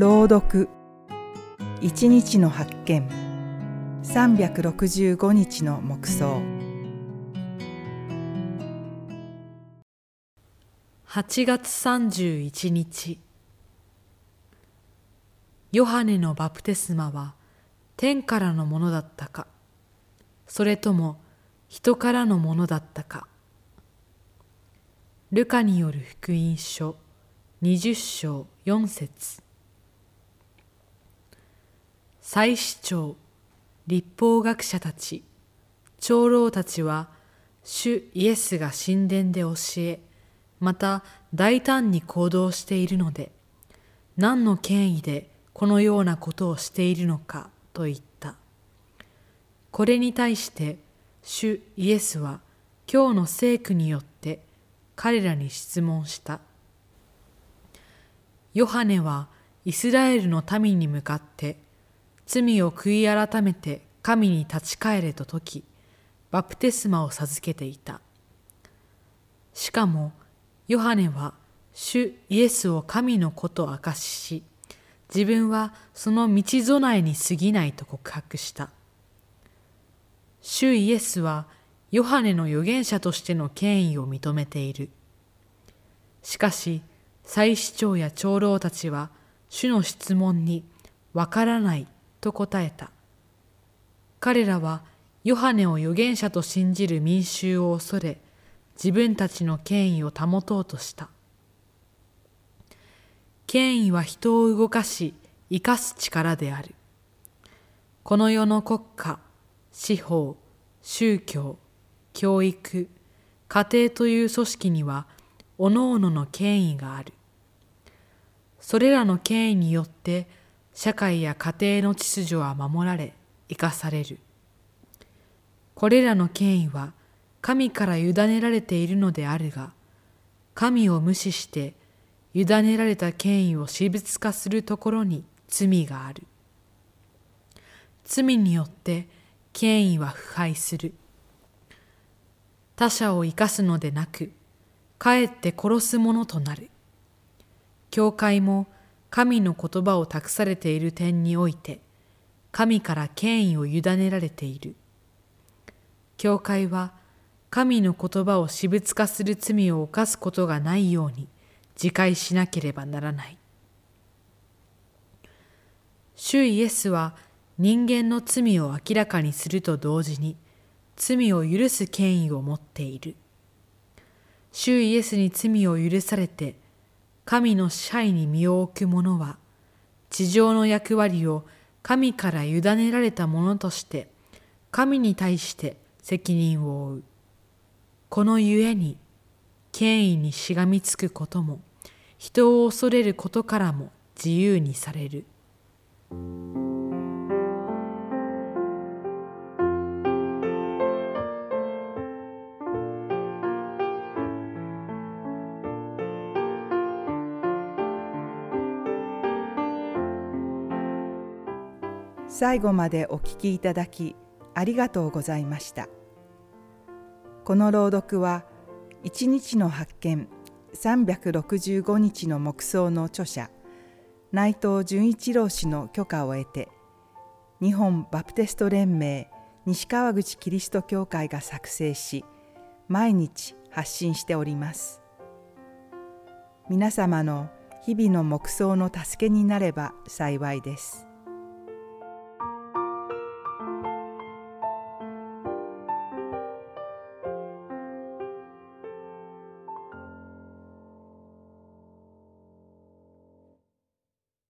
朗読一日の発見365日の黙想 8月31日。ヨハネのバプテスマは天からのものだったか、それとも人からのものだったか。ルカによる福音書20章4節。祭司長、律法学者たち、長老たちは主イエスが神殿で教え、また大胆に行動しているので、何の権威でこのようなことをしているのかと言った。これに対して主イエスは今日の聖句によって彼らに質問した。ヨハネはイスラエルの民に向かって罪を悔い改めて神に立ち返れと説き、バプテスマを授けていた。しかもヨハネは主イエスを神の子と証しし、自分はその道備えに過ぎないと告白した。主イエスはヨハネの預言者としての権威を認めている。しかし祭司長や長老たちは主の質問にわからないと答えた。彼らはヨハネを預言者と信じる民衆を恐れ、自分たちの権威を保とうとした。権威は人を動かし生かす力である。この世の国家、司法、宗教、教育、家庭という組織にはおのおのの権威がある。それらの権威によって社会や家庭の秩序は守られ生かされる。これらの権威は神から委ねられているのであるが、神を無視して委ねられた権威を私物化するところに罪がある。罪によって権威は腐敗する。他者を生かすのでなく、かえって殺すものとなる。教会も神の言葉を託されている点において、神から権威を委ねられている。教会は神の言葉を私物化する罪を犯すことがないように自戒しなければならない。主イエスは人間の罪を明らかにすると同時に、罪を許す権威を持っている。主イエスに罪を許されて、神の支配に身を置く者は、地上の役割を神から委ねられたものとして、神に対して責任を負う。このゆえに、権威にしがみつくことも、人を恐れることからも自由にされる。 最後までお聞きいただきありがとうございました。この朗読は一日の発見365日の黙想の著者内藤純一郎氏の許可を得て、日本バプテスト連盟西川口キリスト教会が作成し、毎日発信しております。皆様の日々の黙想の助けになれば幸いです。